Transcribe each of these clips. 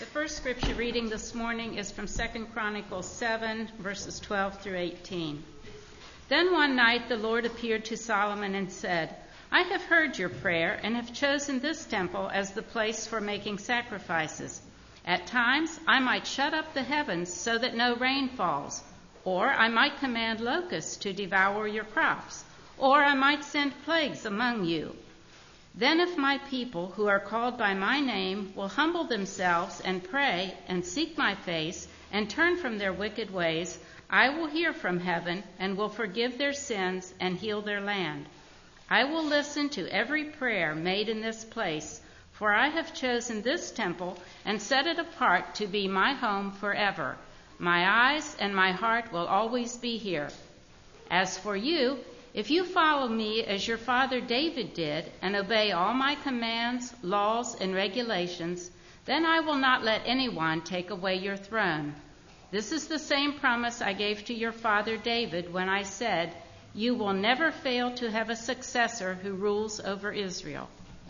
The first scripture reading this morning is from 2 Chronicles 7, verses 12 through 18. Then one night the Lord appeared to Solomon and said, I have heard your prayer and have chosen this temple as the place for making sacrifices. At times I might shut up the heavens so that no rain falls, or I might command locusts to devour your crops, or I might send plagues among you. Then if my people who are called by my name will humble themselves and pray and seek my face and turn from their wicked ways, I will hear from heaven and will forgive their sins and heal their land. I will listen to every prayer made in this place, for I have chosen this temple and set it apart to be my home forever. My eyes and my heart will always be here. As for you, if you follow me as your father David did and obey all my commands, laws, and regulations, then I will not let anyone take away your throne. This is the same promise I gave to your father David when I said, you will never fail to have a successor who rules over Israel.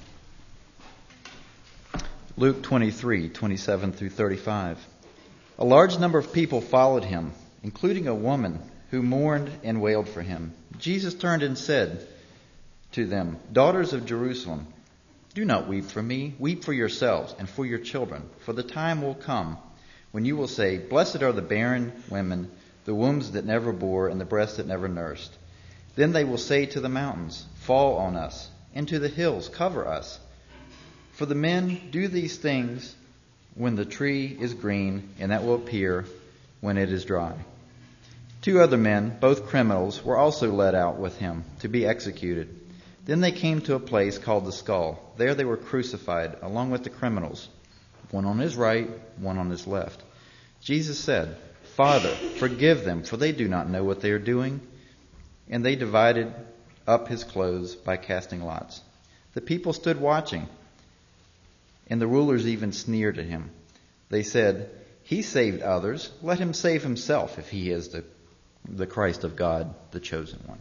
Luke 23:27 through 35. A large number of people followed him, including a woman who mourned and wailed for him. Jesus turned and said to them, Daughters of Jerusalem, do not weep for me. Weep for yourselves and for your children. For the time will come when you will say, Blessed are the barren women, the wombs that never bore, and the breasts that never nursed. Then they will say to the mountains, Fall on us, and to the hills, cover us. For the men do these things when the tree is green, and that will appear when it is dry. 2 other men, both criminals, were also led out with him to be executed. Then they came to a place called the Skull. There they were crucified, along with the criminals, one on his right, one on his left. Jesus said, Father, forgive them, for they do not know what they are doing. And they divided up his clothes by casting lots. The people stood watching, and the rulers even sneered at him. They said, He saved others. Let him save himself if he is the Christ of God, the chosen one.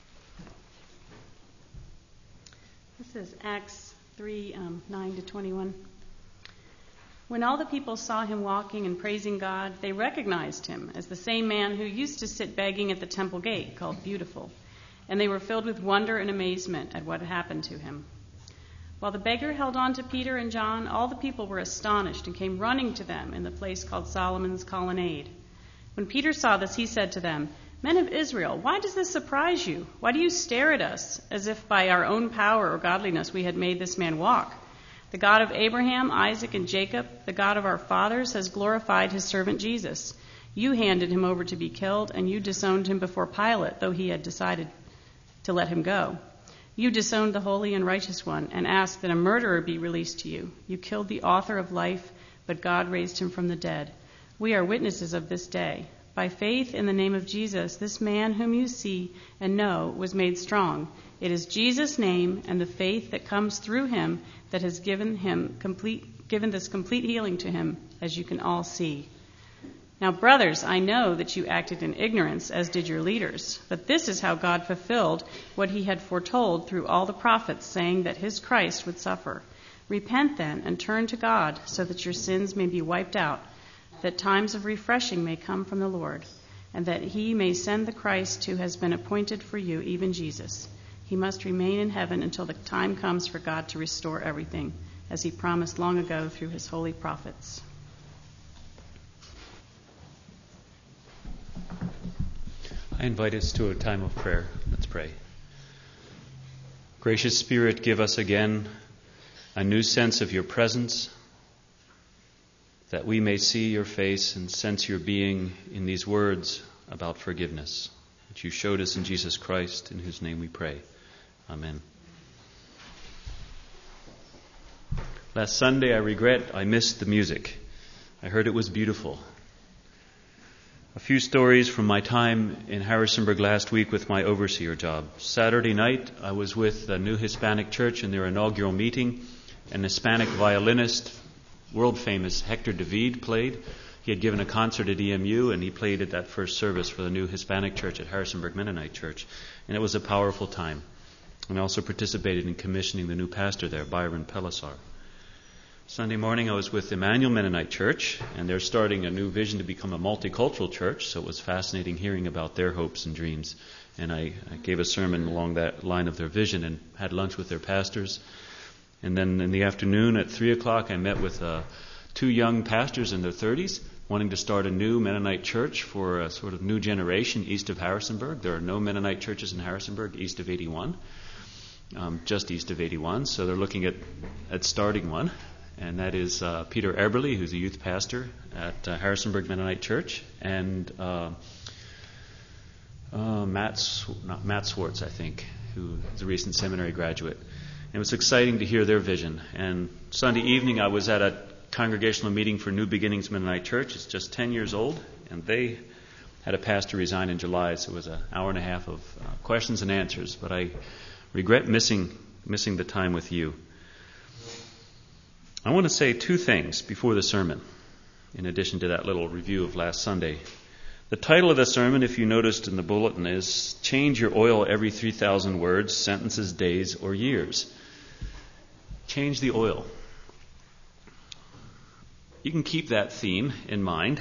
This is Acts 3, 9 to 21. When all the people saw him walking and praising God, they recognized him as the same man who used to sit begging at the temple gate called Beautiful, and they were filled with wonder and amazement at what had happened to him. While the beggar held on to Peter and John, all the people were astonished and came running to them in the place called Solomon's Colonnade. When Peter saw this, he said to them, Men of Israel, why does this surprise you? Why do you stare at us as if by our own power or godliness we had made this man walk? The God of Abraham, Isaac, and Jacob, the God of our fathers, has glorified his servant Jesus. You handed him over to be killed, and you disowned him before Pilate, though he had decided to let him go. You disowned the Holy and Righteous One and asked that a murderer be released to you. You killed the author of life, but God raised him from the dead. We are witnesses of this day. By faith in the name of Jesus, this man whom you see and know was made strong. It is Jesus' name and the faith that comes through him that has given this complete healing to him, as you can all see. Now, brothers, I know that you acted in ignorance, as did your leaders. But this is how God fulfilled what he had foretold through all the prophets, saying that his Christ would suffer. Repent then and turn to God, so that your sins may be wiped out, that times of refreshing may come from the Lord, and that he may send the Christ who has been appointed for you, even Jesus. He must remain in heaven until the time comes for God to restore everything, as he promised long ago through his holy prophets. I invite us to a time of prayer. Let's pray. Gracious Spirit, give us again a new sense of your presence, that we may see your face and sense your being in these words about forgiveness that you showed us in Jesus Christ, in whose name we pray. Amen. Last Sunday, I regret I missed the music. I heard it was beautiful. A few stories from my time in Harrisonburg last week with my overseer job. Saturday night, I was with the New Hispanic Church in their inaugural meeting. An Hispanic violinist, world-famous Hector David, played. He had given a concert at EMU, and he played at that first service for the New Hispanic Church at Harrisonburg Mennonite Church. And it was a powerful time. And I also participated in commissioning the new pastor there, Byron Pelisar. Sunday morning I was with Emmanuel Mennonite Church, and they're starting a new vision to become a multicultural church, so it was fascinating hearing about their hopes and dreams. And I gave a sermon along that line of their vision and had lunch with their pastors. And then in the afternoon at 3 o'clock I met with 2 young pastors in their 30s wanting to start a new Mennonite church for a sort of new generation east of Harrisonburg. There are no Mennonite churches in Harrisonburg east of 81, just east of 81, so they're looking at starting one. And that is Peter Eberly, who's a youth pastor at Harrisonburg Mennonite Church, and Matt Swartz, I think, who is a recent seminary graduate. And it was exciting to hear their vision. And Sunday evening I was at a congregational meeting for New Beginnings Mennonite Church. It's just 10 years old, and they had a pastor resign in July, so it was an hour and a half of questions and answers. But I regret missing the time with you. I want to say 2 things before the sermon, in addition to that little review of last Sunday. The title of the sermon, if you noticed in the bulletin, is Change Your Oil Every 3,000 Words, Sentences, Days, or Years. Change the oil. You can keep that theme in mind.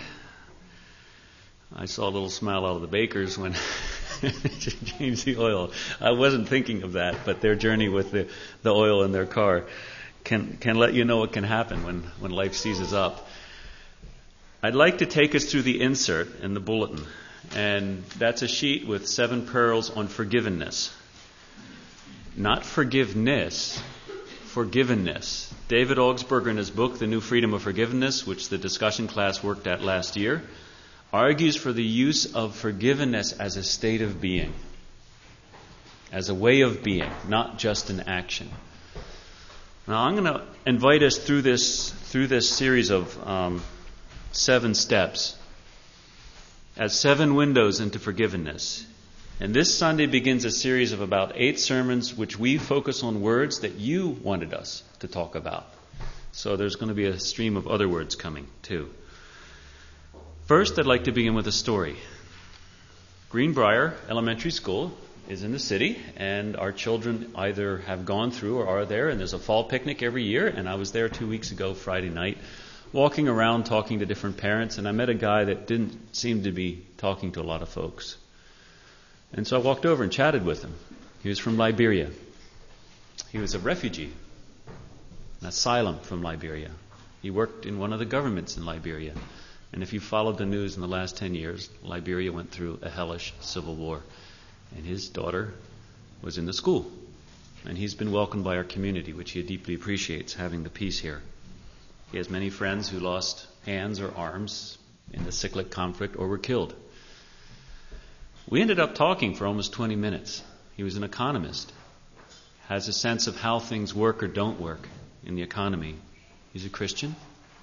I saw a little smile out of the bakers when change the oil. I wasn't thinking of that, but their journey with the oil in their car can let you know what can happen when life seizes up. I'd like to take us through the insert in the bulletin, and that's a sheet with 7 pearls on forgiveness. Not forgiveness, forgivenness. David Augsburger, in his book, The New Freedom of Forgiveness, which the discussion class worked at last year, argues for the use of forgiveness as a state of being, as a way of being, not just an action. Now, I'm going to invite us through this series of 7 steps as 7 windows into forgiveness. And this Sunday begins a series of about 8 sermons which we focus on words that you wanted us to talk about. So there's going to be a stream of other words coming too. First, I'd like to begin with a story. Greenbrier Elementary School is in the city, and our children either have gone through or are there, and there's a fall picnic every year, and I was there 2 weeks ago, Friday night, walking around talking to different parents, and I met a guy that didn't seem to be talking to a lot of folks. And so I walked over and chatted with him. He was from Liberia. He was a refugee, an asylum from Liberia. He worked in one of the governments in Liberia. And if you followed the news in the last 10 years, Liberia went through a hellish civil war. And his daughter was in the school. And he's been welcomed by our community, which he deeply appreciates, having the peace here. He has many friends who lost hands or arms in the cyclic conflict or were killed. We ended up talking for almost 20 minutes. He was an economist, has a sense of how things work or don't work in the economy. He's a Christian.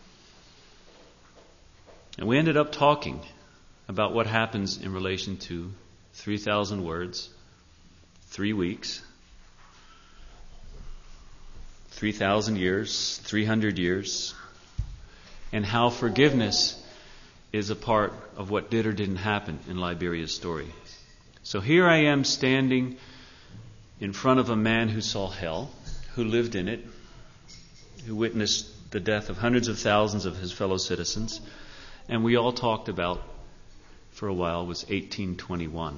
And we ended up talking about what happens in relation to 3,000 words, 3 weeks, 3,000 years, 300 years, and how forgiveness is a part of what did or didn't happen in Liberia's story. So here I am standing in front of a man who saw hell, who lived in it, who witnessed the death of hundreds of thousands of his fellow citizens, and we all talked about, for a while, was 1821.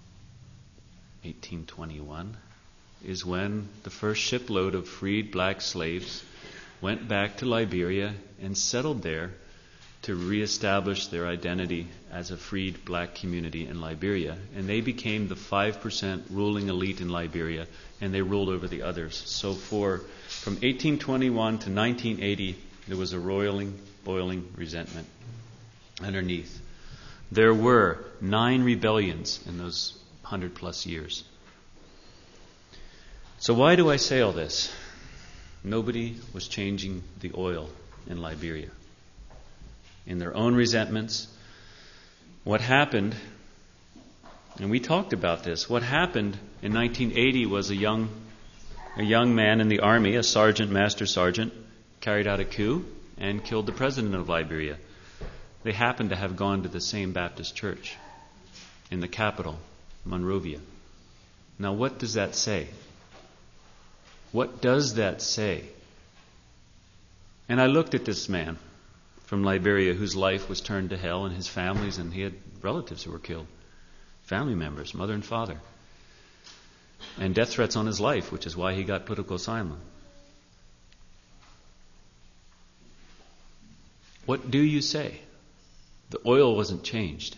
1821 is when the first shipload of freed black slaves went back to Liberia and settled there to reestablish their identity as a freed black community in Liberia. And they became the 5% ruling elite in Liberia, and they ruled over the others. So from 1821 to 1980, there was a roiling, boiling resentment underneath. There were 9 rebellions in those 100+ years. So why do I say all this? Nobody was changing the oil in Liberia. In their own resentments, what happened, and we talked about this, what happened in 1980 was a young man in the army, a sergeant, master sergeant, carried out a coup and killed the president of Liberia. They happened to have gone to the same Baptist church in the capital, Monrovia. Now, what does that say? What does that say? And I looked at this man from Liberia whose life was turned to hell, and his families, and he had relatives who were killed. Family members, mother and father. And death threats on his life, which is why he got political asylum. What do you say? The oil wasn't changed.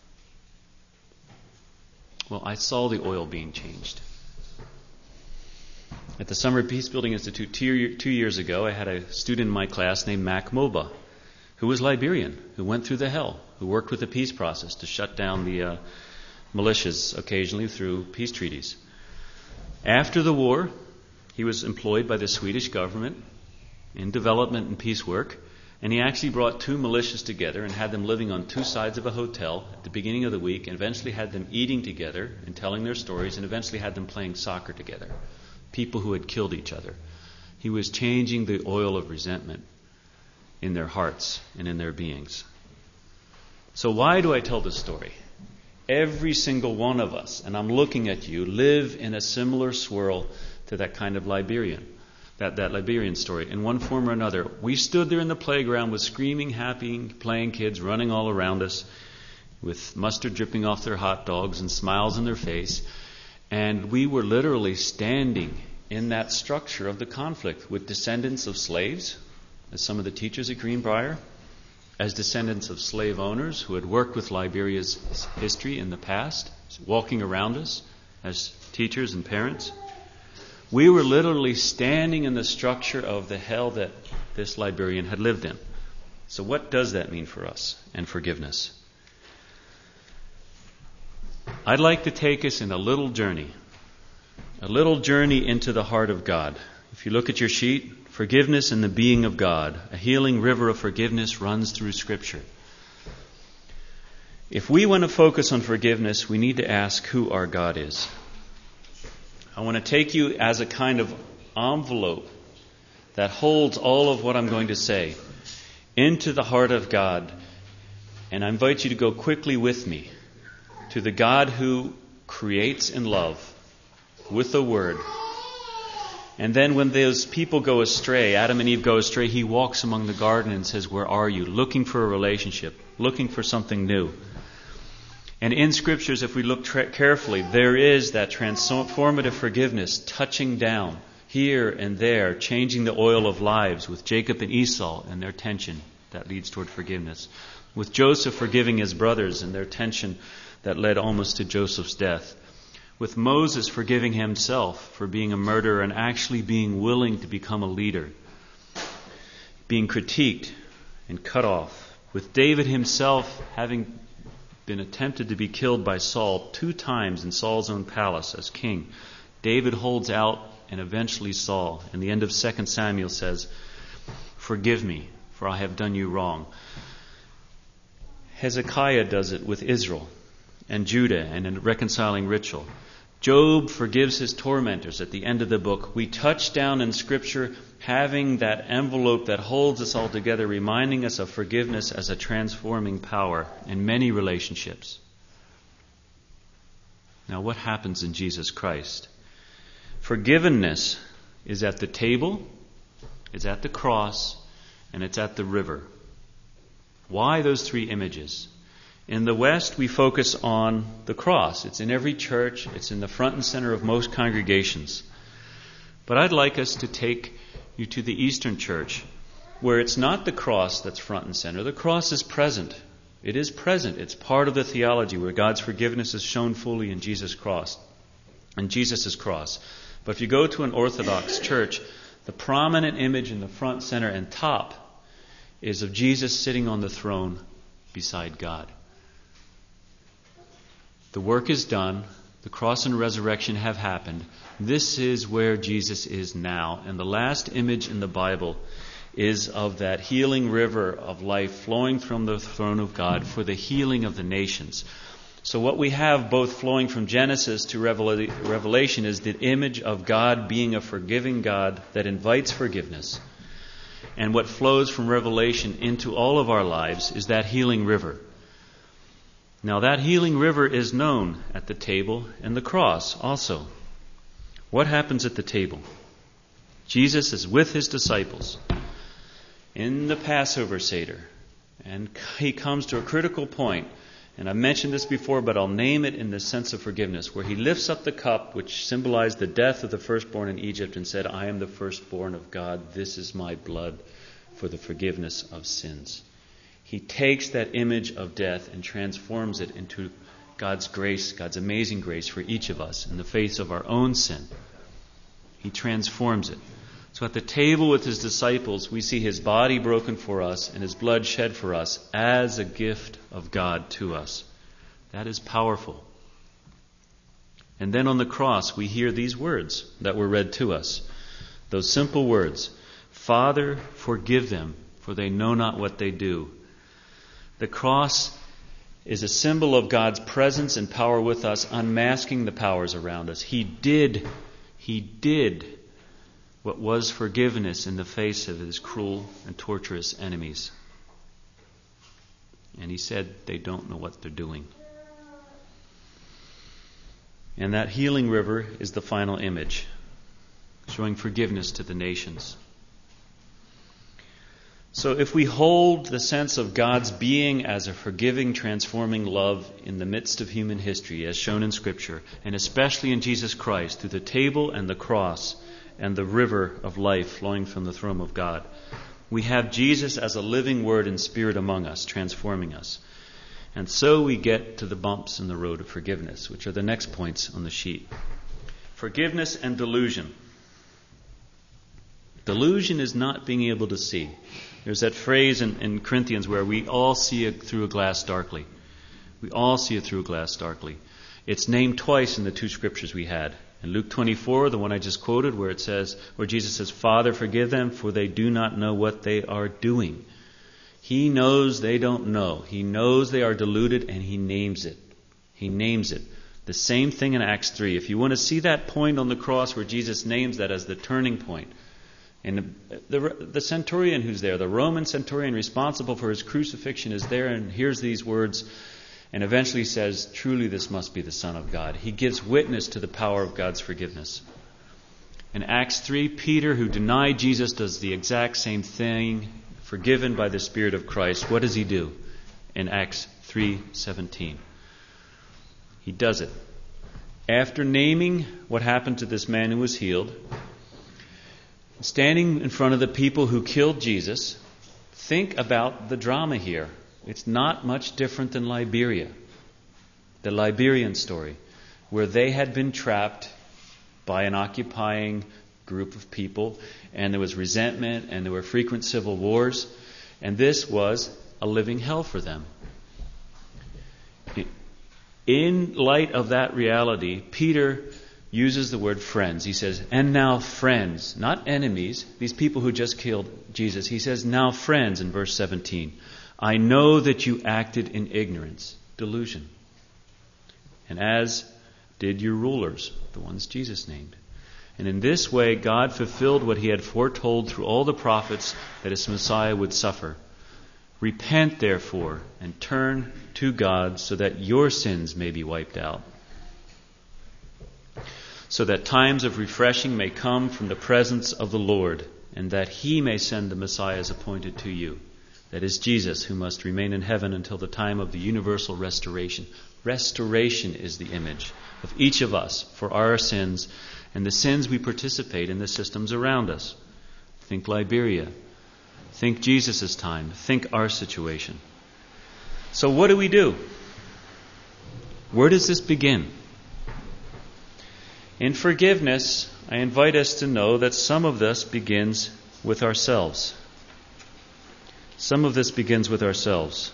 Well, I saw the oil being changed. At the Summer Peace Building Institute 2 years ago, I had a student in my class named Mac Moba, who was Liberian, who went through the hell, who worked with the peace process to shut down the militias occasionally through peace treaties. After the war, he was employed by the Swedish government in development and peace work, and he actually brought 2 militias together and had them living on 2 sides of a hotel at the beginning of the week, and eventually had them eating together and telling their stories, and eventually had them playing soccer together. People who had killed each other. He was changing the oil of resentment in their hearts and in their beings. So why do I tell this story? Every single one of us, and I'm looking at you, live in a similar swirl to that kind of Liberian, that Liberian story. In one form or another, we stood there in the playground with screaming, happy, playing kids running all around us, with mustard dripping off their hot dogs and smiles on their face. And we were literally standing in that structure of the conflict with descendants of slaves, as some of the teachers at Greenbrier, as descendants of slave owners who had worked with Liberia's history in the past, walking around us as teachers and parents. We were literally standing in the structure of the hell that this Liberian had lived in. So what does that mean for us and forgiveness? I'd like to take us in a little journey into the heart of God. If you look at your sheet, forgiveness and the being of God, a healing river of forgiveness runs through Scripture. If we want to focus on forgiveness, we need to ask who our God is. I want to take you as a kind of envelope that holds all of what I'm going to say into the heart of God. And I invite you to go quickly with me to the God who creates in love with the Word. And then when those people go astray, Adam and Eve go astray, He walks among the garden and says, "Where are you?" Looking for a relationship, looking for something new. And in Scriptures, if we look carefully, there is that transformative forgiveness touching down here and there, changing the oil of lives with Jacob and Esau and their tension that leads toward forgiveness. With Joseph forgiving his brothers and their tension that led almost to Joseph's death. With Moses forgiving himself for being a murderer and actually being willing to become a leader. Being critiqued and cut off. With David himself having been attempted to be killed by Saul 2 times in Saul's own palace as king. David holds out, and eventually Saul, in the end of 2 Samuel, says, "Forgive me, for I have done you wrong." Hezekiah does it with Israel and Judah and in reconciling ritual. Job forgives his tormentors at the end of the book. We touch down in Scripture having that envelope that holds us all together, reminding us of forgiveness as a transforming power in many relationships. Now, what happens in Jesus Christ? Forgiveness is at the table, it's at the cross, and it's at the river. Why those 3 images? In the West, we focus on the cross. It's in every church. It's in the front and center of most congregations. But I'd like us to take you to the Eastern Church, where it's not the cross that's front and center. The cross is present. It is present. It's part of the theology where God's forgiveness is shown fully in Jesus' cross. And Jesus' cross. But if you go to an Orthodox church, the prominent image in the front, center, and top is of Jesus sitting on the throne beside God. The work is done. The cross and resurrection have happened. This is where Jesus is now. And the last image in the Bible is of that healing river of life flowing from the throne of God for the healing of the nations. So what we have both flowing from Genesis to Revelation is the image of God being a forgiving God that invites forgiveness. And what flows from Revelation into all of our lives is that healing river. Now that healing river is known at the table and the cross also. What happens at the table? Jesus is with his disciples. in the Passover Seder. And he comes to a critical point. And I've mentioned this before, but I'll name it in the sense of forgiveness, where he lifts up the cup, which symbolized the death of the firstborn in Egypt, and said, I am the firstborn of God. This is my blood for the forgiveness of sins. He takes that image of death and transforms it into God's grace, God's amazing grace for each of us in the face of our own sin. He transforms it. So at the table with his disciples, we see his body broken for us and his blood shed for us as a gift of God to us. That is powerful. And then on the cross, we hear these words that were read to us. Those simple words, Father, forgive them, for they know not what they do. The cross is a symbol of God's presence and power with us, unmasking the powers around us. He did what was forgiveness in the face of his cruel and torturous enemies. And he said they don't know what they're doing. And that healing river is the final image, showing forgiveness to the nations. So if we hold the sense of God's being as a forgiving, transforming love in the midst of human history, as shown in Scripture, and especially in Jesus Christ, through the table and the cross and the river of life flowing from the throne of God, we have Jesus as a living word and spirit among us, transforming us. And so we get to the bumps in the road of forgiveness, which are the next points on the sheet. Forgiveness and delusion. Delusion is not being able to see. There's that phrase in Corinthians where we all see it through a glass darkly. We all see it through a glass darkly. It's named twice in the two scriptures we had. In Luke 24, the one I just quoted, where Jesus says, Father, forgive them, for they do not know what they are doing. He knows they don't know. He knows they are deluded, and he names it. He names it. The same thing in Acts 3. If you want to see that point on the cross where Jesus names that as the turning point, and the centurion who's there, the Roman centurion responsible for his crucifixion, is there and hears these words and eventually says, truly this must be the Son of God. He gives witness to the power of God's forgiveness. In Acts 3, Peter, who denied Jesus, does the exact same thing, forgiven by the Spirit of Christ. What does he do in Acts 3:17? He does it. After naming what happened to this man who was healed, standing in front of the people who killed Jesus, think about the drama here. It's not much different than Liberia, the Liberian story, where they had been trapped by an occupying group of people, and there was resentment, and there were frequent civil wars, and this was a living hell for them. In light of that reality, Peter uses the word friends. He says, and now friends, not enemies, these people who just killed Jesus. He says, now friends, in verse 17. I know that you acted in ignorance, delusion, and as did your rulers, the ones Jesus named. And in this way, God fulfilled what he had foretold through all the prophets, that his Messiah would suffer. Repent, therefore, and turn to God, so that your sins may be wiped out, so that times of refreshing may come from the presence of the Lord, and that he may send the Messiahs appointed to you. That is Jesus, who must remain in heaven until the time of the universal restoration. Restoration is the image of each of us for our sins and the sins we participate in the systems around us. Think Liberia. Think Jesus' time. Think our situation. So what do? Where does this begin? In forgiveness, I invite us to know that some of this begins with ourselves. Some of this begins with ourselves.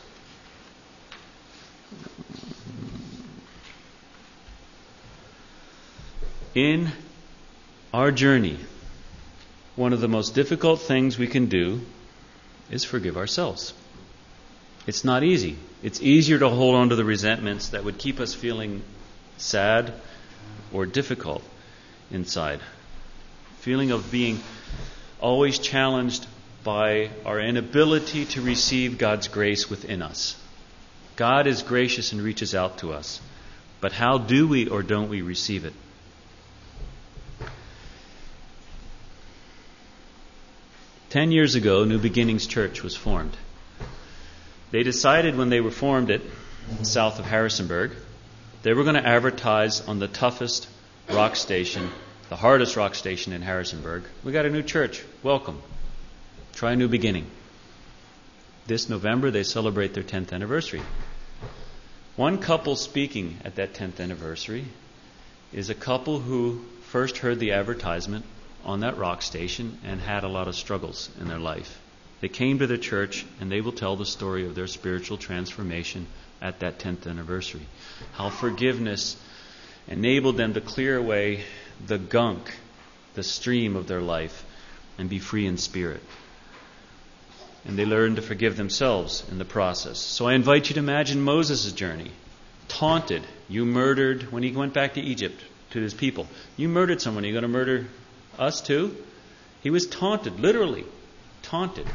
In our journey, one of the most difficult things we can do is forgive ourselves. It's not easy. It's easier to hold on to the resentments that would keep us feeling sad or difficult inside. Feeling of being always challenged by our inability to receive God's grace within us. God is gracious and reaches out to us. But how do we or don't we receive it? 10 years ago, New Beginnings Church was formed. They decided when they were formed it south of Harrisonburg, they were going to advertise on the toughest rock station, the hardest rock station in Harrisonburg. We got a new church. Welcome. Try a new beginning. This November, they celebrate their 10th anniversary. One couple speaking at that 10th anniversary is a couple who first heard the advertisement on that rock station and had a lot of struggles in their life. They came to the church and they will tell the story of their spiritual transformation at that 10th anniversary. How forgiveness enabled them to clear away the gunk, the stream of their life, and be free in spirit. And they learned to forgive themselves in the process. So I invite you to imagine Moses' journey. Taunted. You murdered, when he went back to Egypt, to his people. You murdered someone. Are you going to murder us too? He was taunted, literally taunted.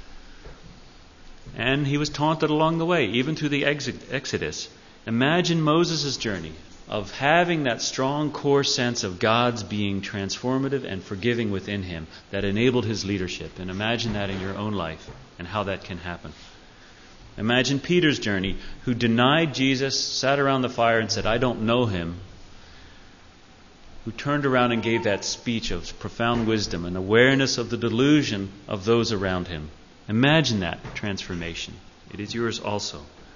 And he was taunted along the way, even through the Exodus. Imagine Moses' journey of having that strong core sense of God's being transformative and forgiving within him that enabled his leadership. And imagine that in your own life and how that can happen. Imagine Peter's journey, who denied Jesus, sat around the fire and said, I don't know him. Who turned around and gave that speech of profound wisdom and awareness of the delusion of those around him. Imagine that transformation. It is yours also.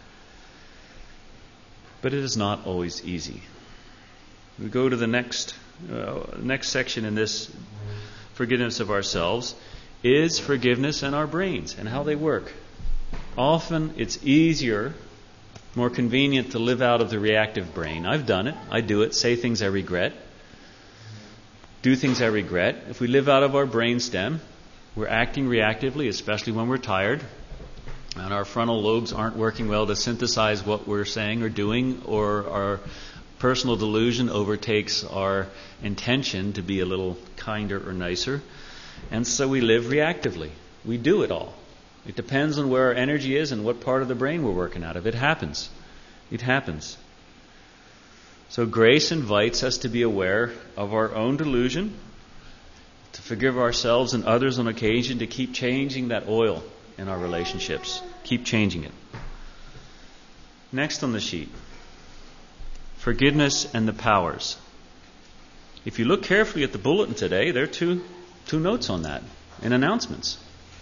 But it is not always easy. We go to the next section in this forgiveness of ourselves is forgiveness in our brains and how they work. Often it's easier, more convenient to live out of the reactive brain. I've done it. I do it. Say things I regret. Do things I regret. If we live out of our brain stem, we're acting reactively, especially when we're tired, and our frontal lobes aren't working well to synthesize what we're saying or doing, or our personal delusion overtakes our intention to be a little kinder or nicer. And so we live reactively. We do it all. It depends on where our energy is and what part of the brain we're working out of. It happens. It happens. So grace invites us to be aware of our own delusion, to forgive ourselves and others on occasion, to keep changing that oil in our relationships. Keep changing it. Next on the sheet, forgiveness and the powers. If you look carefully at the bulletin today, there are two notes on that in announcements.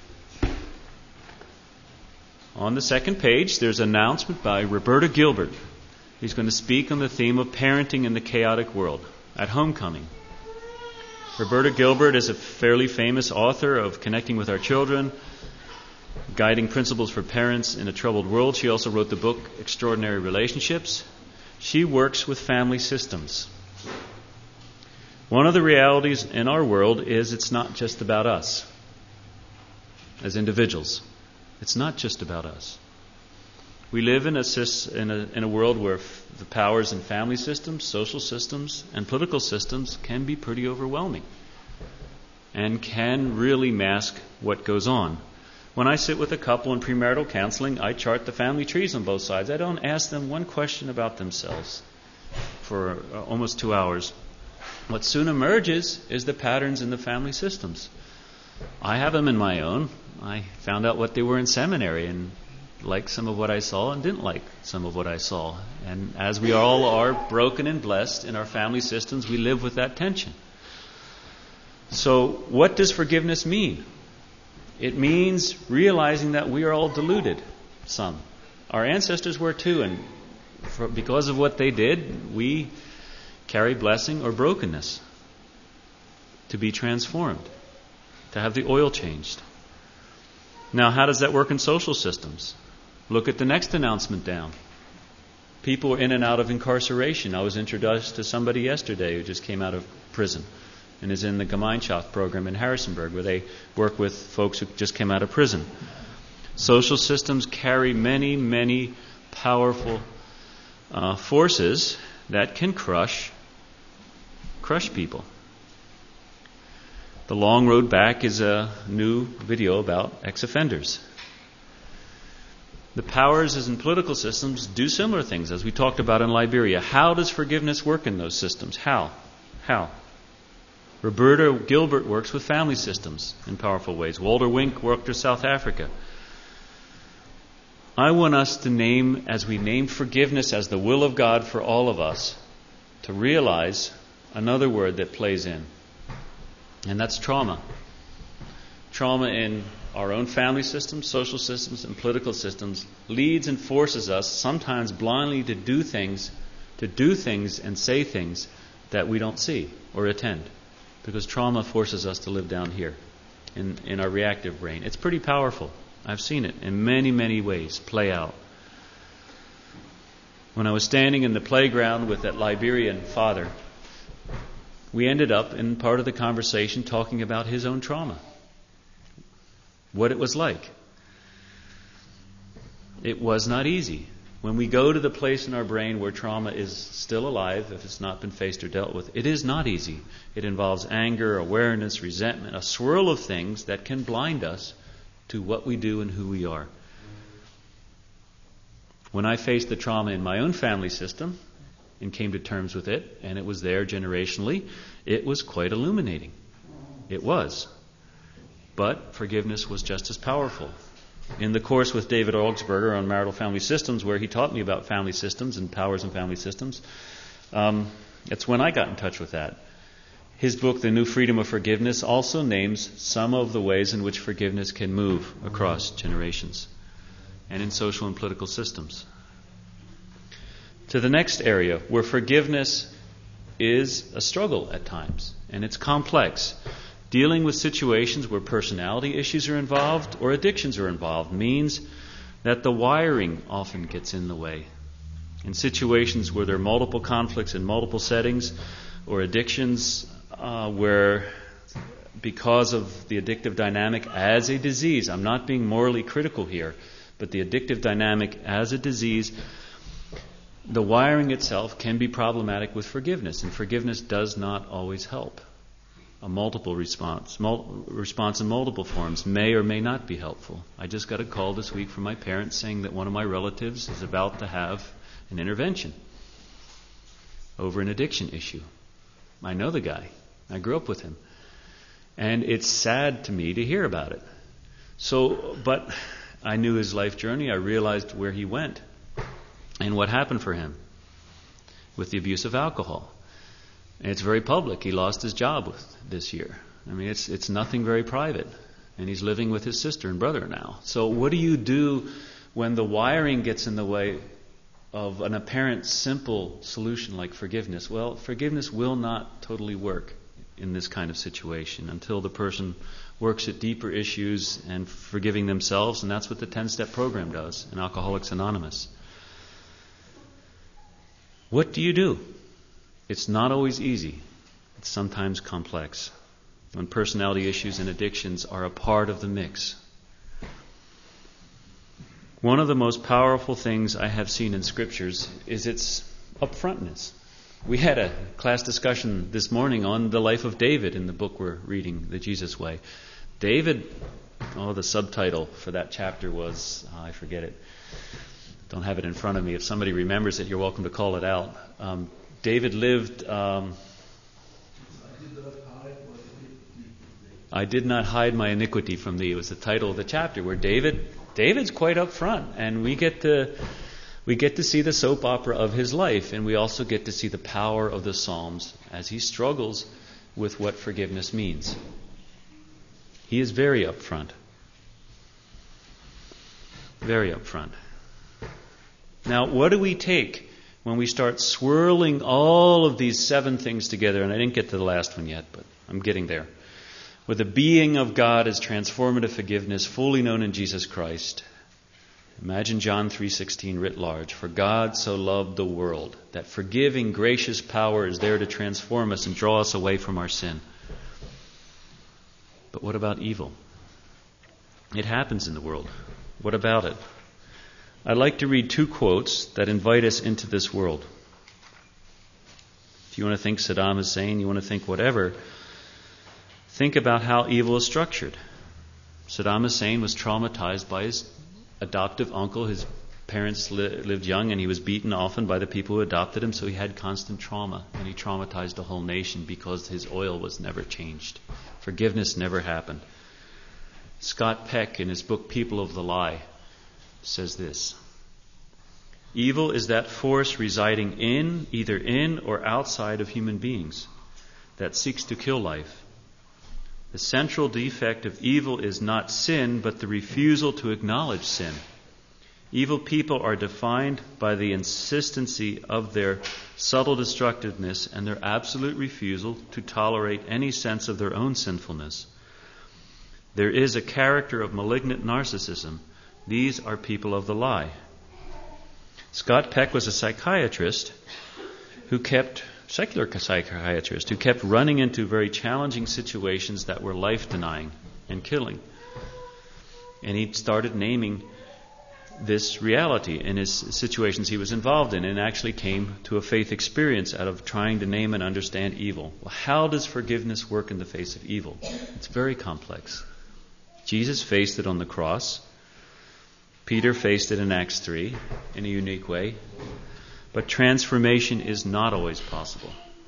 On the second page, there's an announcement by Roberta Gilbert. He's going to speak on the theme of parenting in the chaotic world at Homecoming. Roberta Gilbert is a fairly famous author of Connecting with Our Children, Guiding Principles for Parents in a Troubled World. She also wrote the book Extraordinary Relationships. She works with family systems. One of the realities in our world is it's not just about us as individuals. It's not just about us. We live in a world where the powers in family systems, social systems, and political systems can be pretty overwhelming and can really mask what goes on. When I sit with a couple in premarital counseling, I chart the family trees on both sides. I don't ask them one question about themselves for almost 2 hours. What soon emerges is the patterns in the family systems. I have them in my own. I found out what they were in seminary and liked some of what I saw and didn't like some of what I saw. And as we all are broken and blessed in our family systems, we live with that tension. So what does forgiveness mean? It means realizing that we are all deluded, some. Our ancestors were too, and because of what they did, we carry blessing or brokenness to be transformed, to have the oil changed. Now, how does that work in social systems? Look at the next announcement down. People are in and out of incarceration. I was introduced to somebody yesterday who just came out of prison and is in the Gemeinschaft program in Harrisonburg, where they work with folks who just came out of prison. Social systems carry many, many powerful forces that can crush people. The Long Road Back is a new video about ex-offenders. The powers in political systems do similar things, as we talked about in Liberia. How does forgiveness work in those systems? How? Roberta Gilbert works with family systems in powerful ways. Walter Wink worked with South Africa. I want us to name, as we name forgiveness as the will of God for all of us, to realize another word that plays in, and that's trauma. Trauma in our own family systems, social systems, and political systems leads and forces us sometimes blindly to do things and say things that we don't see or attend, because trauma forces us to live down here in our reactive brain. It's pretty powerful. I've seen it in many, many ways play out. When I was standing in the playground with that Liberian father, we ended up in part of the conversation talking about his own trauma, what it was like. It was not easy. When we go to the place in our brain where trauma is still alive, if it's not been faced or dealt with, it is not easy. It involves anger, awareness, resentment, a swirl of things that can blind us to what we do and who we are. When I faced the trauma in my own family system and came to terms with it, and it was there generationally, it was quite illuminating. It was. But forgiveness was just as powerful. In the course with David Augsburger on marital family systems, where he taught me about family systems and powers in family systems, that's when I got in touch with that. His book, The New Freedom of Forgiveness, also names some of the ways in which forgiveness can move across generations and in social and political systems. To the next area, where forgiveness is a struggle at times, and it's complex. Dealing with situations where personality issues are involved or addictions are involved means that the wiring often gets in the way. In situations where there are multiple conflicts in multiple settings or addictions where, because of the addictive dynamic as a disease, I'm not being morally critical here, but the addictive dynamic as a disease, the wiring itself can be problematic with forgiveness, and forgiveness does not always help. A multiple response in multiple forms may or may not be helpful. I just got a call this week from my parents saying that one of my relatives is about to have an intervention over an addiction issue. I know the guy. I grew up with him. And it's sad to me to hear about it. But I knew his life journey. I realized where he went and what happened for him with the abuse of alcohol. And it's very public. He lost his job this year. I mean, it's nothing very private. And he's living with his sister and brother now. So what do you do when the wiring gets in the way of an apparent simple solution like forgiveness? Well, forgiveness will not totally work in this kind of situation until the person works at deeper issues and forgiving themselves. And that's what the 10-step program does in Alcoholics Anonymous. What do you do? It's not always easy. It's sometimes complex when personality issues and addictions are a part of the mix. One of the most powerful things I have seen in Scriptures is its upfrontness. We had a class discussion this morning on the life of David in the book we're reading, The Jesus Way. David, the subtitle for that chapter was, I forget it. Don't have it in front of me. If somebody remembers it, you're welcome to call it out. David lived... I did not hide my iniquity from thee. It was the title of the chapter where David's quite up front, and we get to see the soap opera of his life, and we also get to see the power of the Psalms as he struggles with what forgiveness means. He is very up front. Very up front. Now, what do we take when we start swirling all of these 7 things together? And I didn't get to the last one yet, but I'm getting there. With the being of God as transformative forgiveness, fully known in Jesus Christ. Imagine John 3:16 writ large. For God so loved the world, that forgiving, gracious power is there to transform us and draw us away from our sin. But what about evil? It happens in the world. What about it? I'd like to read 2 quotes that invite us into this world. If you want to think Saddam Hussein, you want to think whatever, think about how evil is structured. Saddam Hussein was traumatized by his adoptive uncle, his Parents lived young, and he was beaten often by the people who adopted him, so he had constant trauma, and he traumatized the whole nation because his oil was never changed. Forgiveness never happened. Scott Peck, in his book People of the Lie, says this: evil is that force residing either in or outside of human beings that seeks to kill life. The central defect of evil is not sin, but the refusal to acknowledge sin. Evil people are defined by the insistency of their subtle destructiveness and their absolute refusal to tolerate any sense of their own sinfulness. There is a character of malignant narcissism. These are people of the lie. Scott Peck was a secular psychiatrist who kept running into very challenging situations that were life-denying and killing. And he started naming this reality in his situations he was involved in, and actually came to a faith experience out of trying to name and understand evil. Well, how does forgiveness work in the face of evil? It's very complex. Jesus faced it on the cross. Peter faced it in Acts 3 in a unique way. But transformation is not always possible.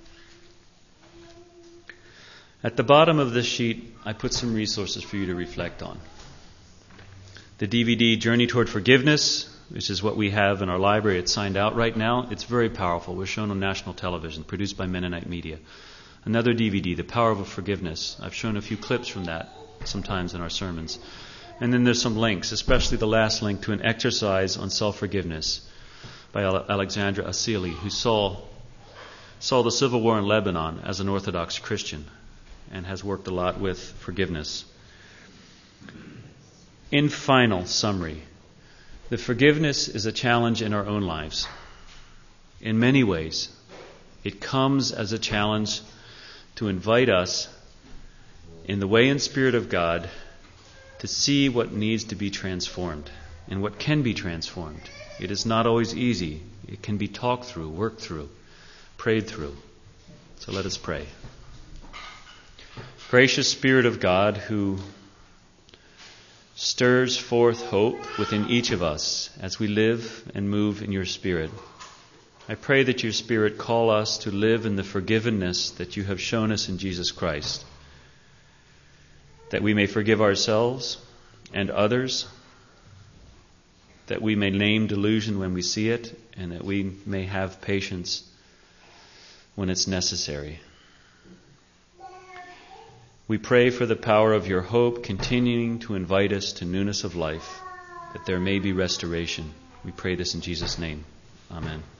At the bottom of this sheet, I put some resources for you to reflect on. The DVD Journey Toward Forgiveness, which is what we have in our library. It's signed out right now. It's very powerful. We're shown on national television, produced by Mennonite Media. Another DVD, The Power of Forgiveness. I've shown a few clips from that sometimes in our sermons. And then there's some links, especially the last link to an exercise on self-forgiveness by Alexandra Asili, who saw the civil war in Lebanon as an Orthodox Christian and has worked a lot with forgiveness. In final summary, the forgiveness is a challenge in our own lives. In many ways, it comes as a challenge to invite us, in the way and spirit of God, to see what needs to be transformed and what can be transformed. It is not always easy. It can be talked through, worked through, prayed through. So let us pray. Gracious Spirit of God, who stirs forth hope within each of us as we live and move in your Spirit, I pray that your Spirit call us to live in the forgiveness that you have shown us in Jesus Christ, that we may forgive ourselves and others, that we may name delusion when we see it, and that we may have patience when it's necessary. We pray for the power of your hope continuing to invite us to newness of life, that there may be restoration. We pray this in Jesus' name. Amen.